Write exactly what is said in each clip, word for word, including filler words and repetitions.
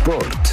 Sport.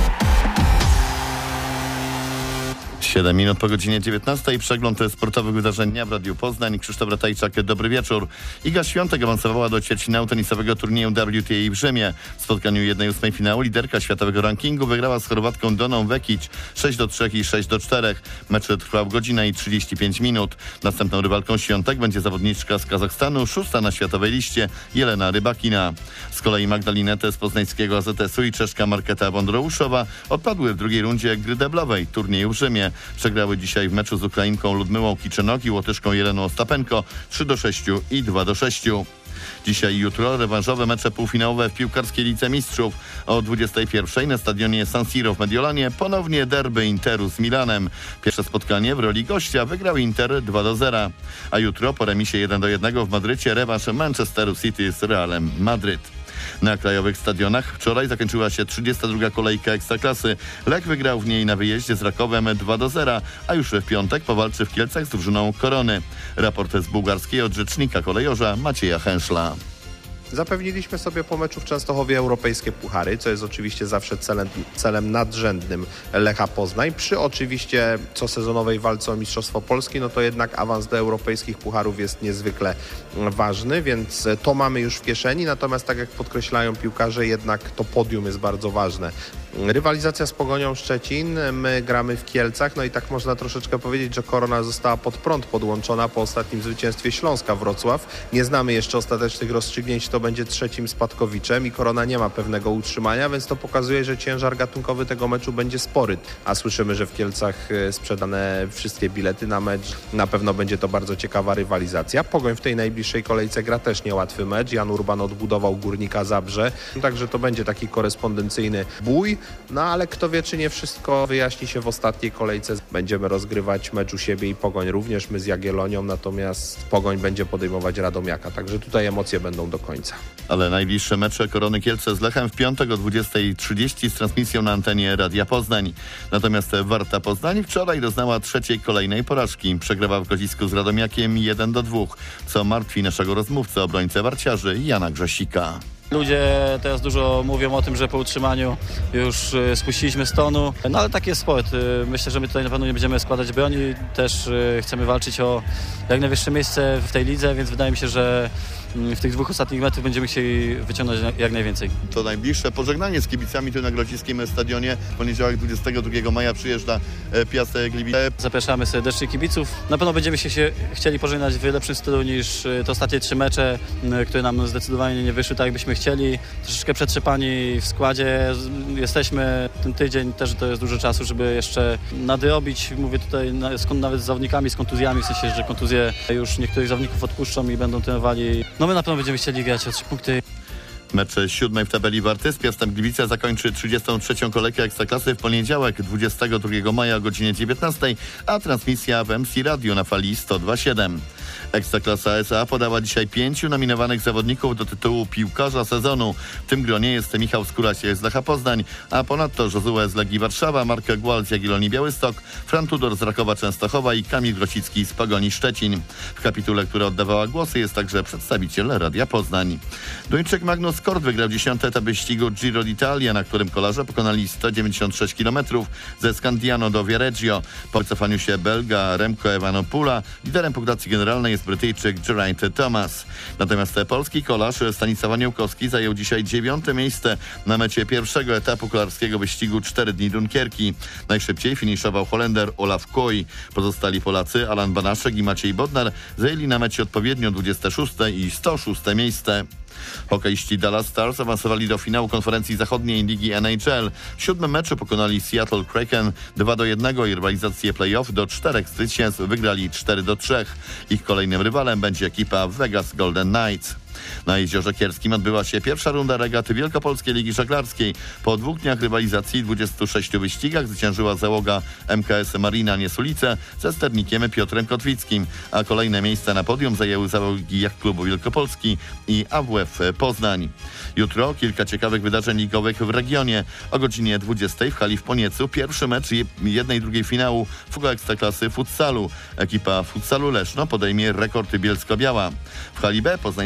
siedem minut po godzinie dziewiętnastej. Przegląd sportowych wydarzeń dnia w Radiu Poznań. Krzysztof Ratajczak, dobry wieczór. Iga Świątek awansowała do ćwierćfinału tenisowego turnieju W T A w Rzymie. W spotkaniu jednej ósmej finału liderka światowego rankingu wygrała z Chorwatką Doną Vekic sześć do trzech i sześć do czterech. Mecz trwał godzinę i trzydzieści pięć minut. Następną rywalką Świątek będzie zawodniczka z Kazachstanu, szósta na światowej liście, Jelena Rybakina. Z kolei Magdalinetę z poznańskiego A Z S-u i Czeszka Marketa Wondrouszowa odpadły w drugiej rundzie gry deblowej turnieju w Rzymie. Przegrały dzisiaj w meczu z Ukrainką Ludmylą Kiczynok i Łotyszką Jeleną Ostapenko trzy do sześciu i dwa do sześciu. Dzisiaj i jutro rewanżowe mecze półfinałowe w piłkarskiej Lidze Mistrzów. O dwudziestej pierwszej na stadionie San Siro w Mediolanie ponownie derby Interu z Milanem. Pierwsze spotkanie w roli gościa wygrał Inter dwa do zera. A jutro po remisie jeden do jednego w Madrycie rewanż Manchesteru City z Realem Madryt. Na krajowych stadionach wczoraj zakończyła się trzydziesta druga kolejka Ekstraklasy. Lech wygrał w niej na wyjeździe z Rakowem dwa do zera, a już w piątek powalczy w Kielcach z drużyną Korony. Raport z bułgarskiej od rzecznika kolejorza Macieja Hęszla. Zapewniliśmy sobie po meczu w Częstochowie europejskie puchary, co jest oczywiście zawsze celem, celem nadrzędnym Lecha Poznań. Przy oczywiście cosezonowej walce o Mistrzostwo Polski, no to jednak awans do europejskich pucharów jest niezwykle ważny, więc to mamy już w kieszeni. Natomiast tak jak podkreślają piłkarze, jednak to podium jest bardzo ważne. Rywalizacja z Pogonią Szczecin, my gramy w Kielcach, no i tak można troszeczkę powiedzieć, że Korona została pod prąd podłączona po ostatnim zwycięstwie Śląska Wrocław. Nie znamy jeszcze ostatecznych rozstrzygnięć, to będzie trzecim spadkowiczem i Korona nie ma pewnego utrzymania, więc to pokazuje, że ciężar gatunkowy tego meczu będzie spory. A słyszymy, że w Kielcach sprzedane wszystkie bilety na mecz. Na pewno będzie to bardzo ciekawa rywalizacja. Pogoń w tej najbliższej kolejce gra też niełatwy mecz. Jan Urban odbudował Górnika Zabrze, także to będzie taki korespondencyjny bój. No ale kto wie, czy nie wszystko wyjaśni się w ostatniej kolejce. Będziemy rozgrywać mecz u siebie i Pogoń również, my z Jagiellonią, natomiast Pogoń będzie podejmować Radomiaka, także tutaj emocje będą do końca. Ale najbliższe mecze Korony Kielce z Lechem w piątek o dwudziestej trzydzieści z transmisją na antenie Radia Poznań. Natomiast Warta Poznań wczoraj doznała trzeciej kolejnej porażki. Przegrała w Grodzisku z Radomiakiem jeden do dwóch, co martwi naszego rozmówcę, obrońcę warciarzy Jana Grzesika. Ludzie teraz dużo mówią o tym, że po utrzymaniu już spuściliśmy z tonu, no ale tak jest sport. Myślę, że my tutaj na pewno nie będziemy składać broni, też chcemy walczyć o jak najwyższe miejsce w tej lidze, więc wydaje mi się, że w tych dwóch ostatnich meczach będziemy chcieli wyciągnąć jak najwięcej. To najbliższe pożegnanie z kibicami tu na Grodziskim Stadionie. W poniedziałek dwudziestego drugiego maja przyjeżdża Piast Gliwice. Zapraszamy serdecznie kibiców. Na pewno będziemy się, się chcieli pożegnać w lepszym stylu niż te ostatnie trzy mecze, które nam zdecydowanie nie wyszły tak, jakbyśmy chcieli. Troszeczkę przetrzepani w składzie. Jesteśmy ten tydzień, też to jest dużo czasu, żeby jeszcze nadrobić. Mówię tutaj nawet z zawodnikami z kontuzjami, w sensie, że kontuzje już niektórych zawodników odpuszczą i będą trenowali. No my na pewno będziemy chcieli grać o trzy punkty. Mecz siódmej w tabeli Warty z Piastem Gliwice zakończy trzydziestą trzecią kolejkę Ekstraklasy w poniedziałek dwudziestego drugiego maja o godzinie dziewiętnastej, a transmisja w M C Radio na fali sto dwa przecinek siedem. Ekstraklasa S A podała dzisiaj pięciu nominowanych zawodników do tytułu piłkarza sezonu. W tym gronie jest Michał Skóraś z Lecha Poznań, a ponadto Josue z Legii Warszawa, Mark Gual z Jagiellonii Białystok, Fran Tudor z Rakowa Częstochowa i Kamil Grosicki z Pogoni Szczecin. W kapitule, która oddawała głosy, jest także przedstawiciel Radia Poznań. Duńczyk Magnus Kort wygrał dziesiąty etap wyścigu Giro d'Italia, na którym kolarze pokonali sto dziewięćdziesiąt sześć kilometrów ze Scandiano do Viareggio. Po wycofaniu się Belga Remco Evenepoela liderem punktacji generalnej jest Brytyjczyk Geraint Thomas. Natomiast polski kolarz Stanisław Aniołkowski zajął dzisiaj dziewiąte miejsce na mecie pierwszego etapu kolarskiego wyścigu cztery dni Dunkierki. Najszybciej finiszował Holender Olaf Koy. Pozostali Polacy Alan Banaszek i Maciej Bodnar zajęli na mecie odpowiednio dwudzieste szóste i sto szóste miejsce. Hokeiści Dallas Stars awansowali do finału konferencji zachodniej Ligi N H L. W siódmym meczu pokonali Seattle Kraken dwa do jednego i rywalizację play-off do czterech zwycięstw wygrali cztery do trzech. Ich kolejnym rywalem będzie ekipa Vegas Golden Knights. Na Jeziorze Kierskim odbyła się pierwsza runda regaty Wielkopolskiej Ligi Żeglarskiej. Po dwóch dniach rywalizacji i dwudziestu sześciu wyścigach zwyciężyła załoga M K S Marina Niesulice ze sternikiem Piotrem Kotwickim, a kolejne miejsca na podium zajęły załogi Jacht Klubu Wielkopolski i A W F Poznań. Jutro kilka ciekawych wydarzeń ligowych w regionie. O godzinie dwudziestej w hali w Poniecu pierwszy mecz jednej i drugiej finału Fuga Ekstraklasy futsalu. Ekipa futsalu Leszno podejmie Rekord Bielsko-Biała. W hali B poznańskie Chwiały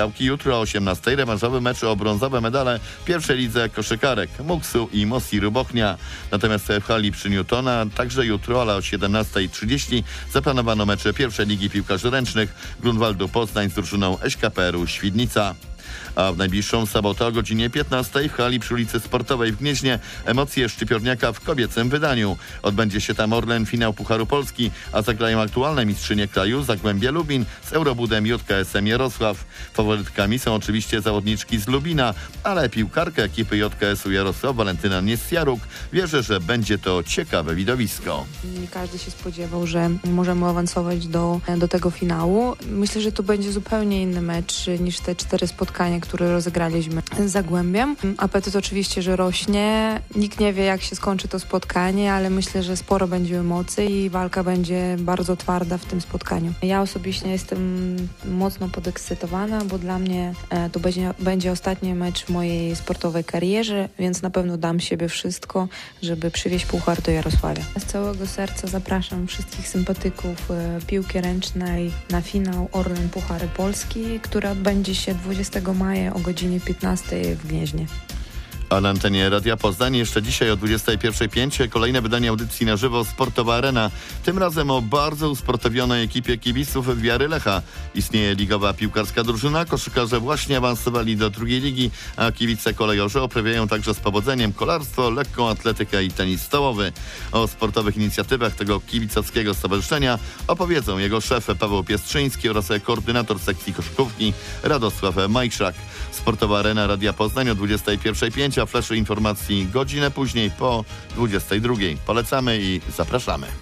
Suwałki. Jutro o osiemnastej rewanżowy mecz o brązowe medale w pierwszej lidze koszykarek Muksu i Mosiru Bochnia. Natomiast w hali przy Newtona także jutro, ale o siedemnastej trzydzieści zaplanowano mecze pierwszej ligi piłkarzy ręcznych Grunwaldu Poznań z drużyną S K P R u Świdnica. A w najbliższą sobotę o godzinie piętnastej w hali przy ulicy Sportowej w Gnieźnie emocje Szczypiorniaka w kobiecym wydaniu. Odbędzie się tam Orlen finał Pucharu Polski, a zagrają aktualne mistrzynie kraju Zagłębie Lubin z Eurobudem J K S M Jarosław. Faworytkami są oczywiście zawodniczki z Lubina, ale piłkarka ekipy J K S u Jarosław Walentyna Niesjaruk wierzy, że będzie to ciekawe widowisko. Nie każdy się spodziewał, że możemy awansować do, do tego finału. Myślę, że to będzie zupełnie inny mecz niż te cztery spotkania, które rozegraliśmy z Zagłębiem. Apetyt oczywiście, że rośnie. Nikt nie wie, jak się skończy to spotkanie, ale myślę, że sporo będzie emocji i walka będzie bardzo twarda w tym spotkaniu. Ja osobiście jestem mocno podekscytowana, bo dla mnie to będzie, będzie ostatni mecz w mojej sportowej karierze, więc na pewno dam siebie wszystko, żeby przywieźć puchar do Jarosławia. Z całego serca zapraszam wszystkich sympatyków piłki ręcznej na finał Orlen Puchary Polski, który odbędzie się dwudziestego maja o godzinie piętnastej w Gnieźnie. A na antenie Radia Poznań jeszcze dzisiaj o dwudziestej pierwszej pięć kolejne wydanie audycji na żywo Sportowa Arena. Tym razem o bardzo usportowionej ekipie kibiców Wiary Lecha. Istnieje ligowa piłkarska drużyna, koszykarze właśnie awansowali do drugiej ligi, a kibice kolejorze uprawiają także z powodzeniem kolarstwo, lekką atletykę i tenis stołowy. O sportowych inicjatywach tego kibicowskiego stowarzyszenia opowiedzą jego szef Paweł Piestrzyński oraz koordynator sekcji koszykówki Radosław Majszak. Sportowa Arena Radia Poznań o dwudziestej pierwszej pięć, a fleszy informacji godzinę później po dwudziestej drugiej. Polecamy i zapraszamy.